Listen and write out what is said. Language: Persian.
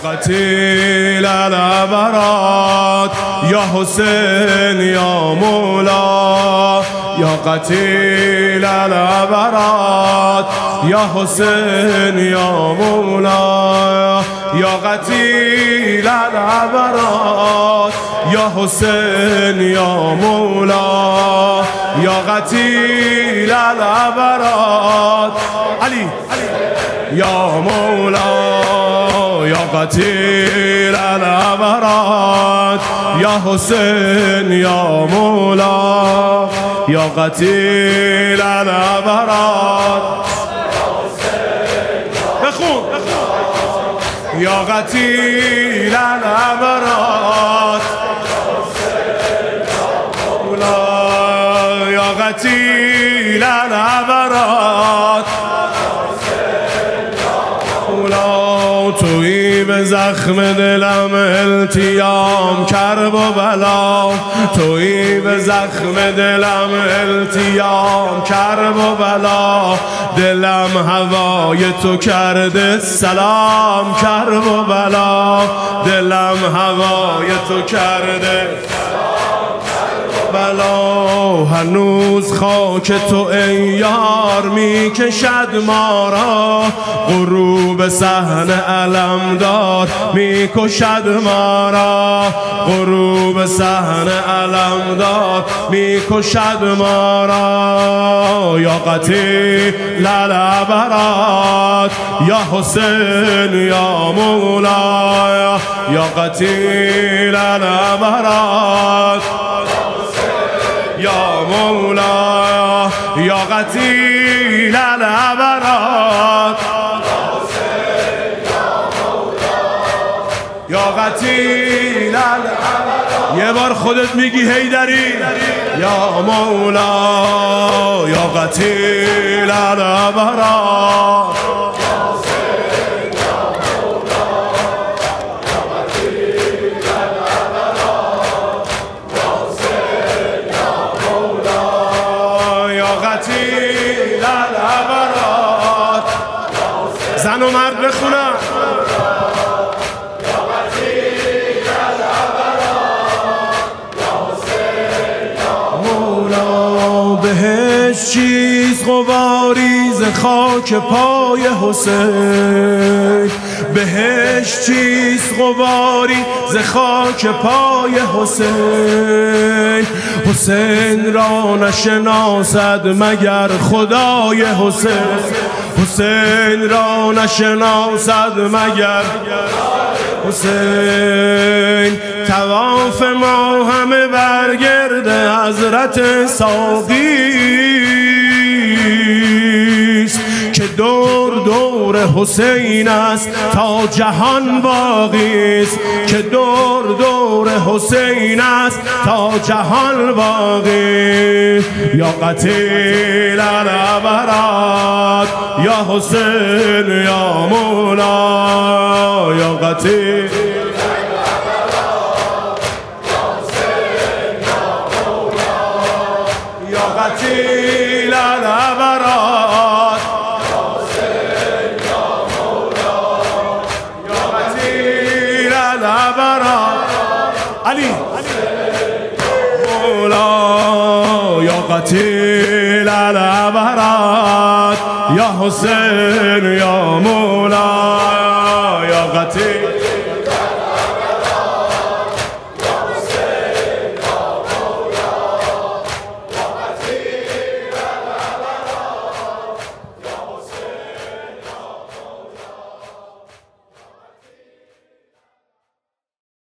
قتیل العبرات یا حسین یا مولا، یا قتیل العبرات یا حسین یا مولا، یا قتیل العبرات یا حسین یا مولا، یا قتیل العبرات علی یا مولا، یا قتیل العبرات یا حسین یا مولا، یا قتیل العبرات بخون یا قتیل العبرات مولا، یا قتیل العبرات مولا. تویی به زخم دلم التیام کرب و بلا، تویی به زخم دلم التیام کرب و بلا، دلم هوای تو کرده سلام کرب و بلا، دلم هوای تو کرده بلا. هنوز خاک تو ای یار می کشد ما را، غروب صحن علمدار می کشد ما را، غروب صحن علمدار می کشد ما را. یا قتیل العبرات یا حسین یا مولا، یا قتیل العبرات یا مولا، یا قتیل العبرات یا قتیل العبرات. یه بار خودت میگی حیدری یا مولا، یا قتیل العبرات زن و مرد بخونم مولا. بهش چیز غباری ز خاک پای حسین، بهش چیز غباری ز خاک پای حسین، حسین را نشناسد مگر خدای حسین، حسین را نشناسد مگر حسین. طواف ما همه برگرد حضرت ساقیست، که دور دور حسین است تا جهان باقی است، که دور دور حسین است تا جهان باقی. یا قتیل العبرات یا حسین یا مولا، یا قتیل قتیل العبرات یا قتیل العبرات علی مولا، یا قتیل العبرات یا حسین یا مولا، یا قتیل